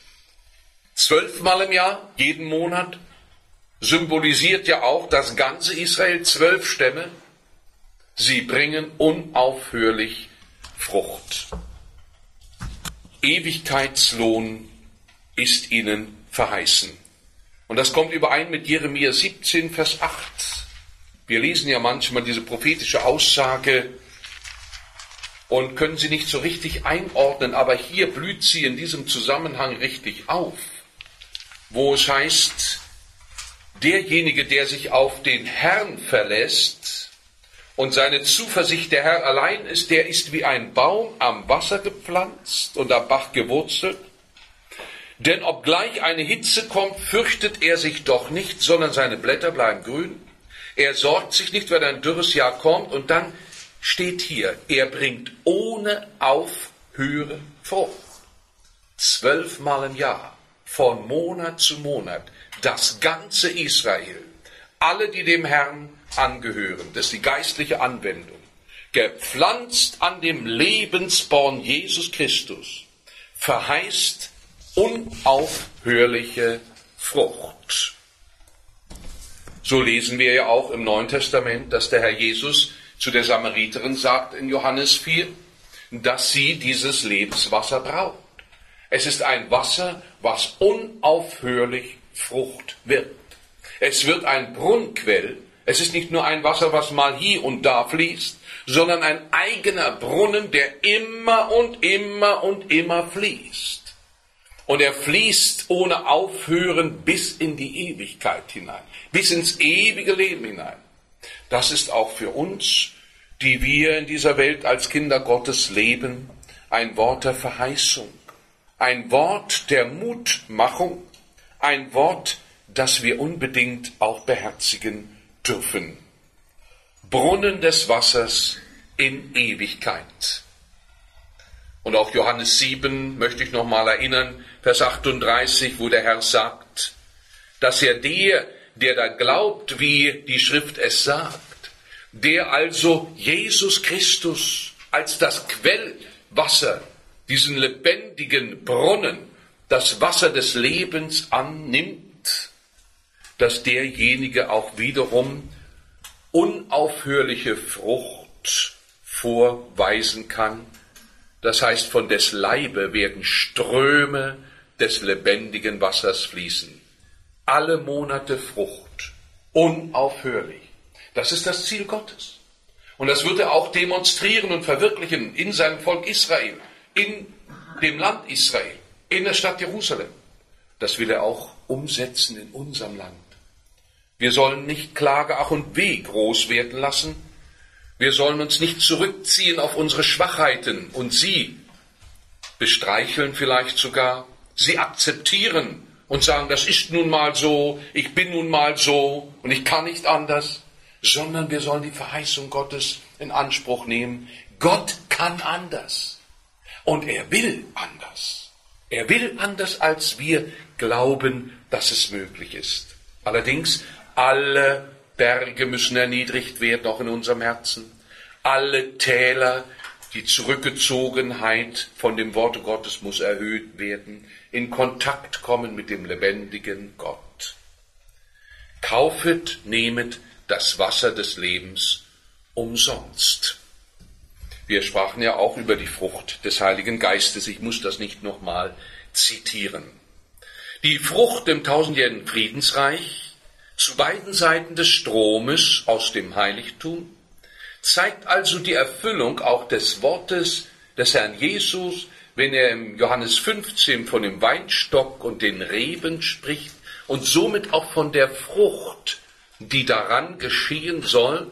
Zwölfmal im Jahr, jeden Monat, symbolisiert ja auch das ganze Israel, zwölf Stämme. Sie bringen unaufhörlich Frucht. Ewigkeitslohn ist ihnen verheißen. Und das kommt überein mit Jeremia siebzehn, Vers acht. Wir lesen ja manchmal diese prophetische Aussage und können sie nicht so richtig einordnen, aber hier blüht sie in diesem Zusammenhang richtig auf, wo es heißt, derjenige, der sich auf den Herrn verlässt und seine Zuversicht der Herr allein ist, der ist wie ein Baum am Wasser gepflanzt und am Bach gewurzelt. Denn obgleich eine Hitze kommt, fürchtet er sich doch nicht, sondern seine Blätter bleiben grün. Er sorgt sich nicht, wenn ein dürres Jahr kommt. Und dann steht hier, er bringt ohne Aufhören Frucht. Zwölfmal im Jahr, von Monat zu Monat, das ganze Israel, alle, die dem Herrn angehören, das ist die geistliche Anwendung, gepflanzt an dem Lebensborn Jesus Christus, verheißt unaufhörliche Frucht. So lesen wir ja auch im Neuen Testament, dass der Herr Jesus zu der Samariterin sagt in Johannes vier, dass sie dieses Lebenswasser braucht. Es ist ein Wasser, was unaufhörlich Frucht wirkt. Es wird ein Brunnenquell. Es ist nicht nur ein Wasser, was mal hier und da fließt, sondern ein eigener Brunnen, der immer und immer und immer fließt. Und er fließt ohne Aufhören bis in die Ewigkeit hinein, bis ins ewige Leben hinein. Das ist auch für uns, die wir in dieser Welt als Kinder Gottes leben, ein Wort der Verheißung, ein Wort der Mutmachung, ein Wort, das wir unbedingt auch beherzigen dürfen. Brunnen des Wassers in Ewigkeit. Und auch Johannes sieben möchte ich noch mal erinnern, Vers achtunddreißig, wo der Herr sagt, dass er der, der da glaubt, wie die Schrift es sagt, der also Jesus Christus als das Quellwasser, diesen lebendigen Brunnen, das Wasser des Lebens annimmt, dass derjenige auch wiederum unaufhörliche Frucht vorweisen kann. Das heißt, von des Leibe werden Ströme des lebendigen Wassers fließen. Alle Monate Frucht, unaufhörlich. Das ist das Ziel Gottes. Und das wird er auch demonstrieren und verwirklichen in seinem Volk Israel, in dem Land Israel, in der Stadt Jerusalem. Das will er auch umsetzen in unserem Land. Wir sollen nicht Klage, Ach und Weh groß werden lassen. Wir sollen uns nicht zurückziehen auf unsere Schwachheiten und sie bestreicheln vielleicht sogar, sie akzeptieren und sagen, das ist nun mal so, ich bin nun mal so und ich kann nicht anders, sondern wir sollen die Verheißung Gottes in Anspruch nehmen. Gott kann anders und er will anders. Er will anders, als wir glauben, dass es möglich ist. Allerdings, alle Berge müssen erniedrigt werden, auch in unserem Herzen. Alle Täler, die Zurückgezogenheit von dem Worte Gottes muss erhöht werden, in Kontakt kommen mit dem lebendigen Gott. Kaufet, nehmet das Wasser des Lebens umsonst. Wir sprachen ja auch über die Frucht des Heiligen Geistes. Ich muss das nicht nochmal zitieren. Die Frucht im tausendjährigen Friedensreich zu beiden Seiten des Stromes aus dem Heiligtum zeigt also die Erfüllung auch des Wortes des Herrn Jesus, wenn er im Johannes fünfzehn von dem Weinstock und den Reben spricht und somit auch von der Frucht, die daran geschehen soll.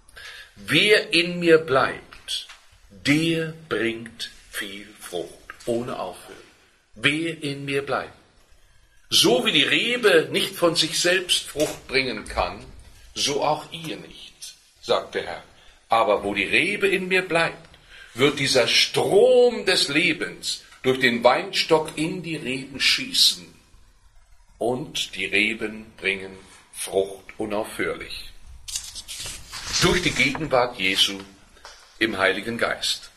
Wer in mir bleibt, der bringt viel Frucht, ohne Aufhören. Wer in mir bleibt. So wie die Rebe nicht von sich selbst Frucht bringen kann, so auch ihr nicht, sagt der Herr. Aber wo die Rebe in mir bleibt, wird dieser Strom des Lebens durch den Weinstock in die Reben schießen. Und die Reben bringen Frucht unaufhörlich. Durch die Gegenwart Jesu im Heiligen Geist.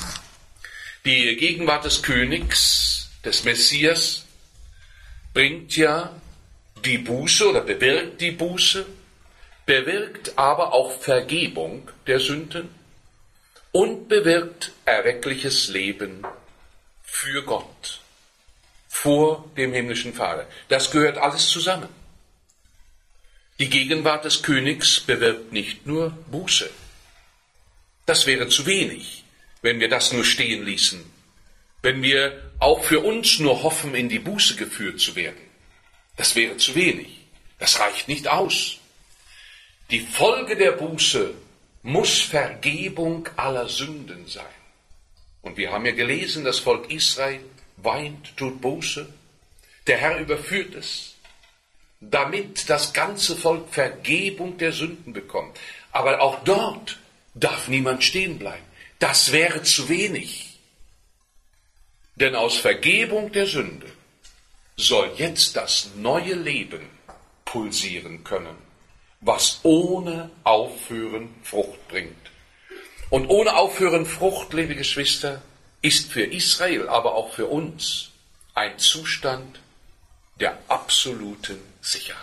Die Gegenwart des Königs, des Messias, bringt ja die Buße oder bewirkt die Buße, bewirkt aber auch Vergebung der Sünden und bewirkt erweckliches Leben für Gott, vor dem himmlischen Vater. Das gehört alles zusammen. Die Gegenwart des Königs bewirkt nicht nur Buße. Das wäre zu wenig, wenn wir das nur stehen ließen, wenn wir auch für uns nur hoffen, in die Buße geführt zu werden. Das wäre zu wenig. Das reicht nicht aus. Die Folge der Buße muss Vergebung aller Sünden sein. Und wir haben ja gelesen, das Volk Israel weint, tut Buße. Der Herr überführt es, damit das ganze Volk Vergebung der Sünden bekommt. Aber auch dort darf niemand stehen bleiben. Das wäre zu wenig. Denn aus Vergebung der Sünde soll jetzt das neue Leben pulsieren können, was ohne Aufhören Frucht bringt. Und ohne Aufhören Frucht, liebe Geschwister, ist für Israel, aber auch für uns ein Zustand der absoluten Sicherheit.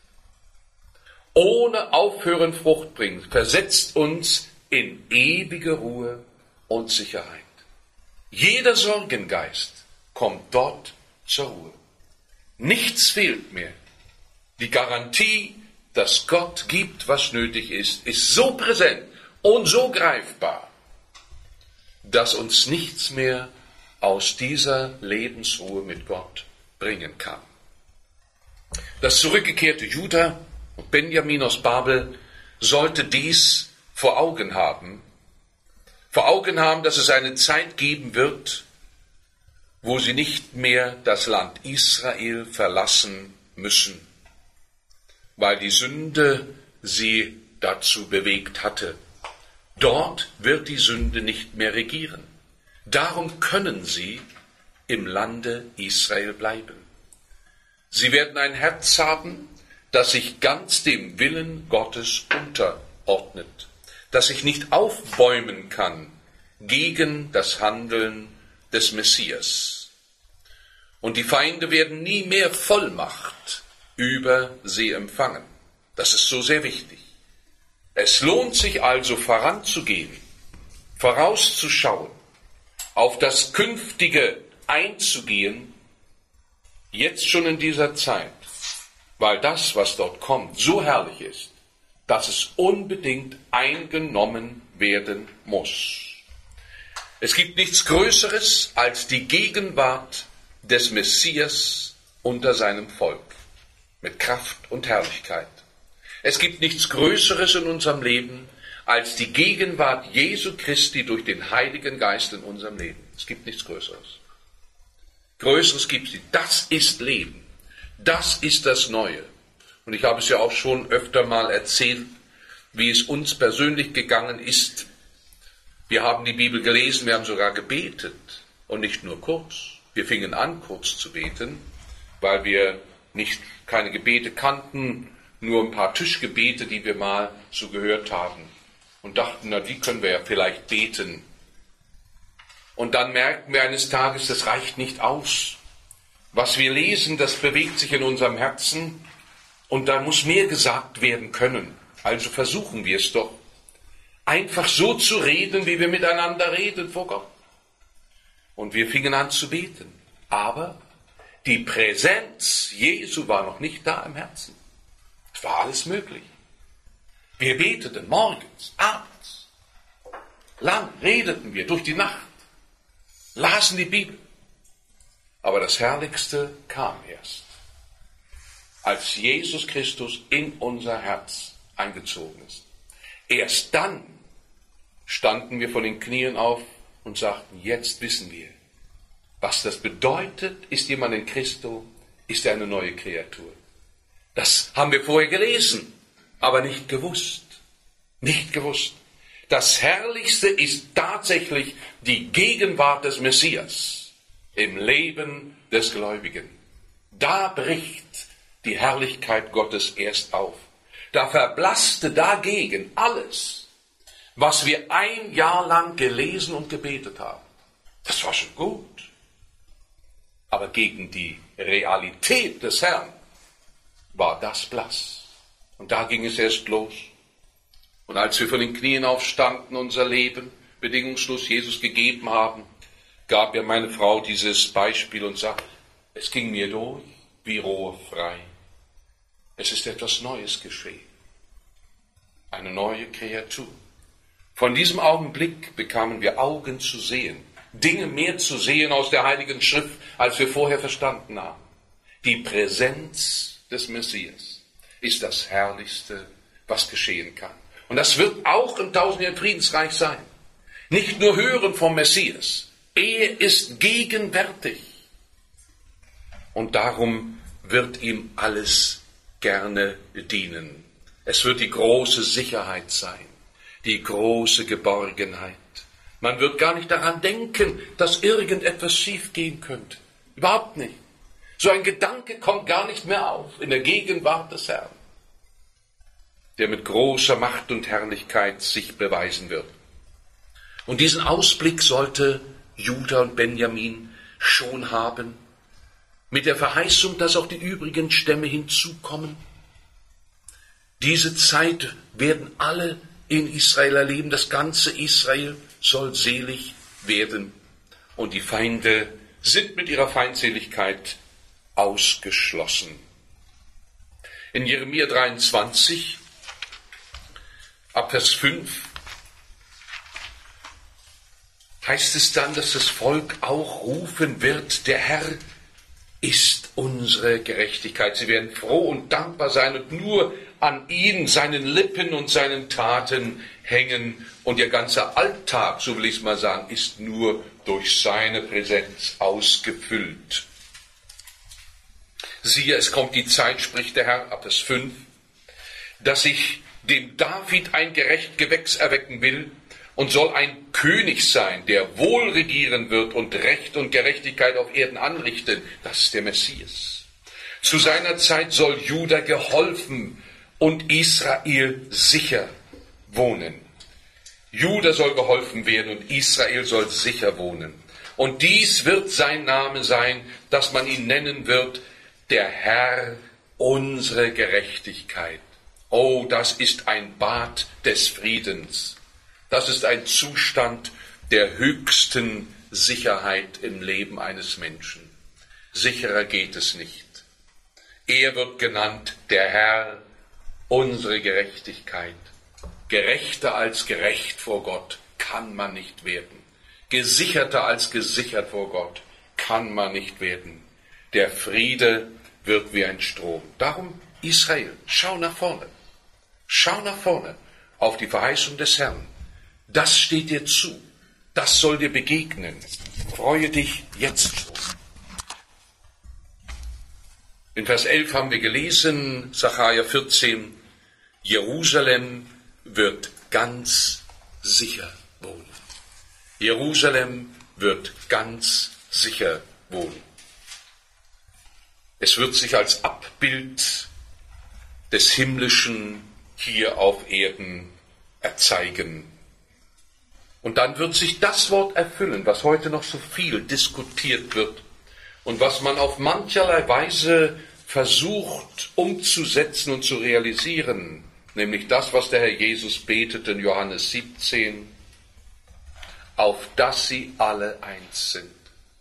Ohne Aufhören Frucht bringt, versetzt uns in ewige Ruhe und Sicherheit. Jeder Sorgengeist kommt dort zur Ruhe. Nichts fehlt mehr. Die Garantie, dass Gott gibt, was nötig ist, ist so präsent und so greifbar, dass uns nichts mehr aus dieser Lebensruhe mit Gott bringen kann. Das zurückgekehrte Juda und Benjamin aus Babel sollte dies vor Augen haben, vor Augen haben, dass es eine Zeit geben wird, wo sie nicht mehr das Land Israel verlassen müssen, weil die Sünde sie dazu bewegt hatte. Dort wird die Sünde nicht mehr regieren. Darum können sie im Lande Israel bleiben. Sie werden ein Herz haben, das sich ganz dem Willen Gottes unterordnet, das sich nicht aufbäumen kann gegen das Handeln des Messias. Und die Feinde werden nie mehr Vollmacht über sie empfangen. Das ist so sehr wichtig. Es lohnt sich also voranzugehen, vorauszuschauen, auf das Künftige einzugehen, jetzt schon in dieser Zeit, weil das, was dort kommt, so herrlich ist, dass es unbedingt eingenommen werden muss. Es gibt nichts Größeres als die Gegenwart des Messias unter seinem Volk, mit Kraft und Herrlichkeit. Es gibt nichts Größeres in unserem Leben als die Gegenwart Jesu Christi durch den Heiligen Geist in unserem Leben. Es gibt nichts Größeres. Größeres gibt es nicht. Das ist Leben. Das ist das Neue. Und ich habe es ja auch schon öfter mal erzählt, wie es uns persönlich gegangen ist. Wir haben die Bibel gelesen, wir haben sogar gebetet. Und nicht nur kurz. Wir fingen an, kurz zu beten, weil wir nicht keine Gebete kannten, nur ein paar Tischgebete, die wir mal so gehört haben. Und dachten, na, die können wir ja vielleicht beten. Und dann merkten wir eines Tages, das reicht nicht aus. Was wir lesen, das bewegt sich in unserem Herzen und da muss mehr gesagt werden können. Also versuchen wir es doch, einfach so zu reden, wie wir miteinander reden vor Gott. Und wir fingen an zu beten. Aber die Präsenz Jesu war noch nicht da im Herzen. Es war alles möglich. Wir beteten morgens, abends. Lang redeten wir durch die Nacht, lasen die Bibel. Aber das Herrlichste kam erst, als Jesus Christus in unser Herz eingezogen ist. Erst dann standen wir von den Knien auf und sagten, jetzt wissen wir, was das bedeutet, ist jemand in Christo, ist er eine neue Kreatur. Das haben wir vorher gelesen, aber nicht gewusst. Nicht gewusst. Das Herrlichste ist tatsächlich die Gegenwart des Messias im Leben des Gläubigen. Da bricht die Herrlichkeit Gottes erst auf. Da verblasste dagegen alles, was wir ein Jahr lang gelesen und gebetet haben. Das war schon gut. Aber gegen die Realität des Herrn war das blass. Und da ging es erst los. Und als wir von den Knien aufstanden, unser Leben bedingungslos Jesus gegeben haben, gab mir meine Frau dieses Beispiel und sagte, es ging mir durch wie Rohr frei. Es ist etwas Neues geschehen. Eine neue Kreatur. Von diesem Augenblick bekamen wir Augen zu sehen, Dinge mehr zu sehen aus der Heiligen Schrift, als wir vorher verstanden haben. Die Präsenz des Messias ist das Herrlichste, was geschehen kann. Und das wird auch im tausendjährigen Friedensreich sein. Nicht nur hören vom Messias. Er ist gegenwärtig. Und darum wird ihm alles gerne dienen. Es wird die große Sicherheit sein, die große Geborgenheit. Man wird gar nicht daran denken, dass irgendetwas schiefgehen könnte. Überhaupt nicht. So ein Gedanke kommt gar nicht mehr auf in der Gegenwart des Herrn, der mit großer Macht und Herrlichkeit sich beweisen wird. Und diesen Ausblick sollte Juda und Benjamin schon haben, mit der Verheißung, dass auch die übrigen Stämme hinzukommen. Diese Zeit werden alle in Israel erleben, das ganze Israel soll selig werden und die Feinde sind mit ihrer Feindseligkeit ausgeschlossen. In Jeremia dreiundzwanzig, ab Vers fünf, heißt es dann, dass das Volk auch rufen wird, der Herr ist unsere Gerechtigkeit. Sie werden froh und dankbar sein und nur an ihn, seinen Lippen und seinen Taten hängen. Und ihr ganzer Alltag, so will ich es mal sagen, ist nur durch seine Präsenz ausgefüllt. Siehe, es kommt die Zeit, spricht der Herr, ab Vers fünf, dass ich dem David ein gerecht Gewächs erwecken will und soll ein König sein, der wohl regieren wird und Recht und Gerechtigkeit auf Erden anrichten. Das ist der Messias. Zu seiner Zeit soll Juda geholfen und Israel sicher wohnen. Juda soll geholfen werden und Israel soll sicher wohnen. Und dies wird sein Name sein, dass man ihn nennen wird, der Herr, unsere Gerechtigkeit. Oh, das ist ein Bad des Friedens. Das ist ein Zustand der höchsten Sicherheit im Leben eines Menschen. Sicherer geht es nicht. Er wird genannt der Herr, unsere Gerechtigkeit. Gerechter als gerecht vor Gott kann man nicht werden. Gesicherter als gesichert vor Gott kann man nicht werden. Der Friede wird wie ein Strom. Darum Israel, schau nach vorne. Schau nach vorne auf die Verheißung des Herrn. Das steht dir zu. Das soll dir begegnen. Freue dich jetzt schon. In Vers elf haben wir gelesen, Sacharja vierzehn, Jerusalem wird ganz sicher wohnen. Jerusalem wird ganz sicher wohnen. Es wird sich als Abbild des Himmlischen hier auf Erden erzeigen. Und dann wird sich das Wort erfüllen, was heute noch so viel diskutiert wird und was man auf mancherlei Weise versucht umzusetzen und zu realisieren, nämlich das, was der Herr Jesus betet in Johannes siebzehn, auf dass sie alle eins sind.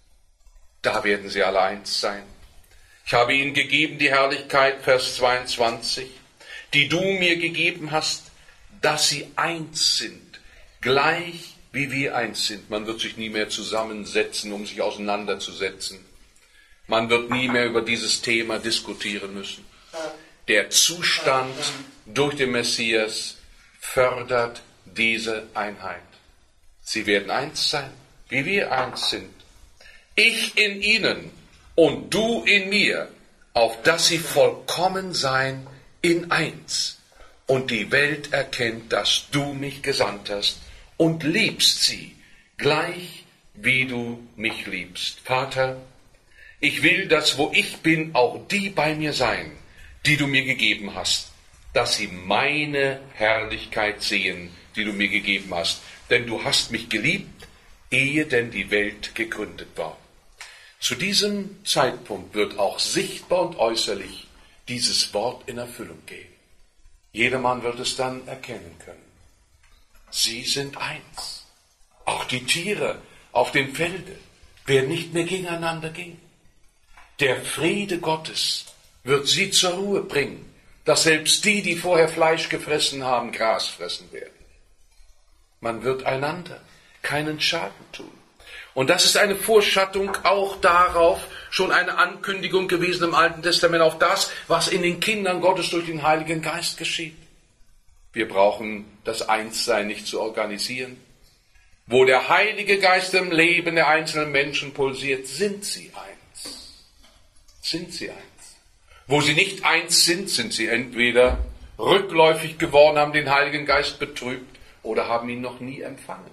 Da werden sie alle eins sein. Ich habe ihnen gegeben die Herrlichkeit, Vers zweiundzwanzig, die du mir gegeben hast, dass sie eins sind, gleich wie wir eins sind. Man wird sich nie mehr zusammensetzen, um sich auseinanderzusetzen. Man wird nie mehr über dieses Thema diskutieren müssen. Der Zustand durch den Messias fördert diese Einheit. Sie werden eins sein, wie wir eins sind. Ich in ihnen und du in mir, auf dass sie vollkommen sein in eins. Und die Welt erkennt, dass du mich gesandt hast und liebst sie, gleich wie du mich liebst. Vater, ich will, dass wo ich bin, auch die bei mir sein, die du mir gegeben hast, dass sie meine Herrlichkeit sehen, die du mir gegeben hast. Denn du hast mich geliebt, ehe denn die Welt gegründet war. Zu diesem Zeitpunkt wird auch sichtbar und äußerlich dieses Wort in Erfüllung gehen. Jedermann wird es dann erkennen können. Sie sind eins. Auch die Tiere auf dem Felde werden nicht mehr gegeneinander gehen. Der Friede Gottes wird sie zur Ruhe bringen, dass selbst die, die vorher Fleisch gefressen haben, Gras fressen werden. Man wird einander keinen Schaden tun. Und das ist eine Vorschattung auch darauf, schon eine Ankündigung gewesen im Alten Testament, auf das, was in den Kindern Gottes durch den Heiligen Geist geschieht. Wir brauchen das Einssein nicht zu organisieren. Wo der Heilige Geist im Leben der einzelnen Menschen pulsiert, sind sie eins. Sind sie eins. Wo sie nicht eins sind, sind sie entweder rückläufig geworden, haben den Heiligen Geist betrübt oder haben ihn noch nie empfangen.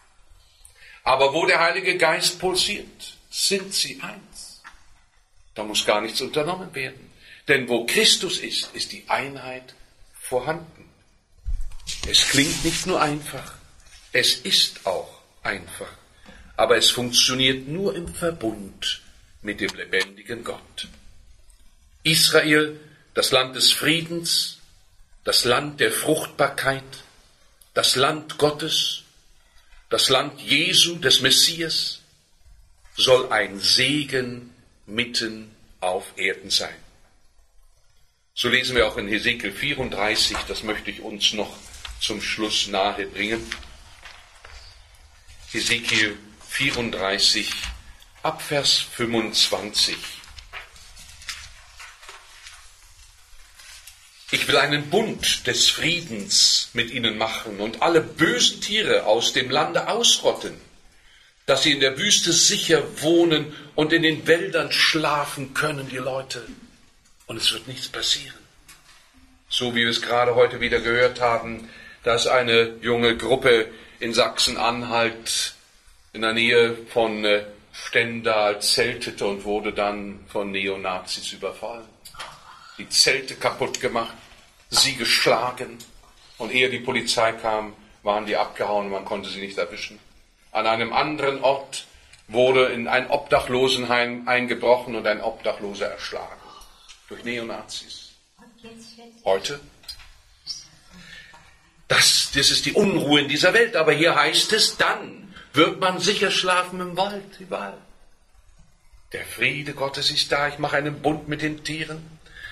Aber wo der Heilige Geist pulsiert, sind sie eins. Da muss gar nichts unternommen werden. Denn wo Christus ist, ist die Einheit vorhanden. Es klingt nicht nur einfach, es ist auch einfach. Aber es funktioniert nur im Verbund mit dem lebendigen Gott. Israel, das Land des Friedens, das Land der Fruchtbarkeit, das Land Gottes, das Land Jesu, des Messias, soll ein Segen mitten auf Erden sein. So lesen wir auch in Hesekiel vierunddreißig, das möchte ich uns noch zum Schluss nahe bringen. Hesekiel vierunddreißig, ab Vers fünfundzwanzig. Ich will einen Bund des Friedens mit ihnen machen und alle bösen Tiere aus dem Lande ausrotten, dass sie in der Wüste sicher wohnen und in den Wäldern schlafen können, die Leute. Und es wird nichts passieren. So wie wir es gerade heute wieder gehört haben, dass eine junge Gruppe in Sachsen-Anhalt in der Nähe von Stendal zeltete und wurde dann von Neonazis überfallen. Die Zelte kaputt gemacht, sie geschlagen und ehe die Polizei kam, waren die abgehauen und man konnte sie nicht erwischen. An einem anderen Ort wurde in ein Obdachlosenheim eingebrochen und ein Obdachloser erschlagen durch Neonazis. Heute? Das, das ist die Unruhe in dieser Welt, aber hier heißt es, dann wird man sicher schlafen im Wald, überall. Der Friede Gottes ist da, ich mache einen Bund mit den Tieren.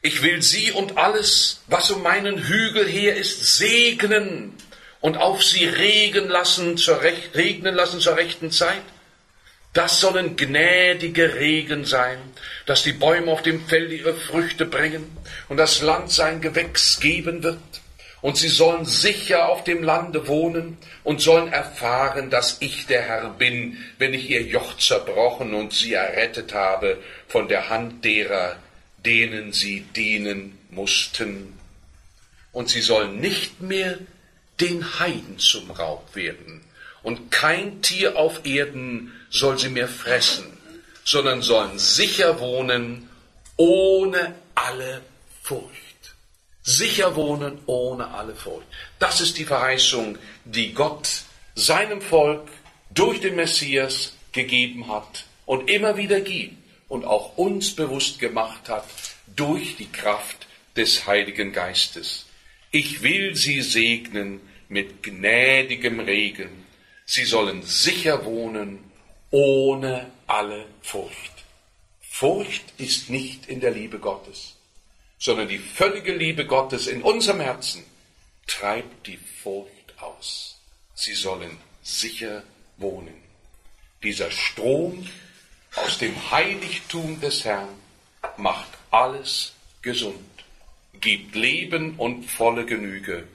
Ich will sie und alles, was um meinen Hügel her ist, segnen und auf sie regen lassen, zur Rech- regnen lassen zur rechten Zeit. Das sollen gnädige Regen sein, dass die Bäume auf dem Feld ihre Früchte bringen und das Land sein Gewächs geben wird. Und sie sollen sicher auf dem Lande wohnen und sollen erfahren, dass ich der Herr bin, wenn ich ihr Joch zerbrochen und sie errettet habe von der Hand derer, denen sie dienen mussten. Und sie sollen nicht mehr den Heiden zum Raub werden. Und kein Tier auf Erden soll sie mehr fressen, sondern sollen sicher wohnen, ohne alle Furcht. Sicher wohnen, ohne alle Furcht. Das ist die Verheißung, die Gott seinem Volk durch den Messias gegeben hat und immer wieder gibt und auch uns bewusst gemacht hat durch die Kraft des Heiligen Geistes. Ich will sie segnen mit gnädigem Regen. Sie sollen sicher wohnen, ohne alle Furcht. Furcht ist nicht in der Liebe Gottes, sondern die völlige Liebe Gottes in unserem Herzen treibt die Furcht aus. Sie sollen sicher wohnen. Dieser Strom aus dem Heiligtum des Herrn macht alles gesund, gibt Leben und volle Genüge.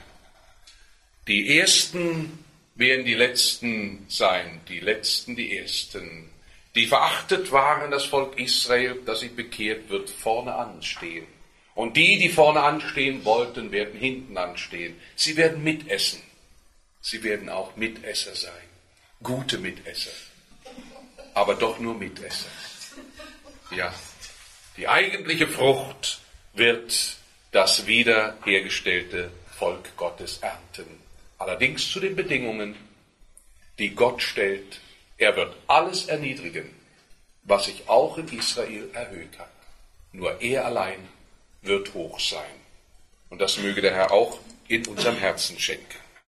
Die Ersten werden die Letzten sein, die Letzten die Ersten. Die verachtet waren, das Volk Israel, das sich bekehrt wird, vorne anstehen. Und die, die vorne anstehen wollten, werden hinten anstehen. Sie werden mitessen. Sie werden auch Mitesser sein. Gute Mitesser. Aber doch nur Mitesser. Ja, die eigentliche Frucht wird das wiederhergestellte Volk Gottes ernten. Allerdings zu den Bedingungen, die Gott stellt. Er wird alles erniedrigen, was sich auch in Israel erhöht hat. Nur er allein wird hoch sein. Und das möge der Herr auch in unserem Herzen schenken.